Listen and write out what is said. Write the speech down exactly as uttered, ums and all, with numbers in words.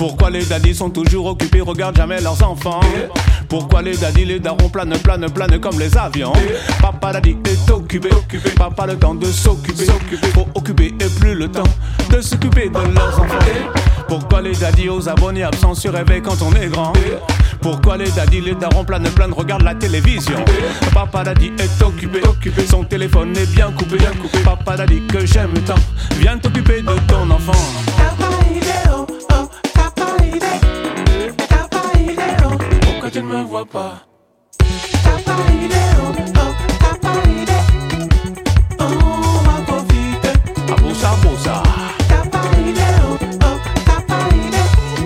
Pourquoi les daddies sont toujours occupés, regardent jamais leurs enfants? Pourquoi les daddies, les darons planent, planent, planent comme les avions? Papa daddy est occupé, occupé, papa le temps de s'occuper, faut occuper et plus le temps de s'occuper de leurs enfants. Pourquoi les daddies aux abonnés absents se réveillent quand on est grand? Pourquoi les daddies, les darons planent, planent, regardent la télévision? Papa daddy est occupé, occupé, son téléphone est bien coupé, bien coupé. Papa daddy que j'aime tant, viens t'occuper de ton enfant. Pourquoi tu ne me vois pas?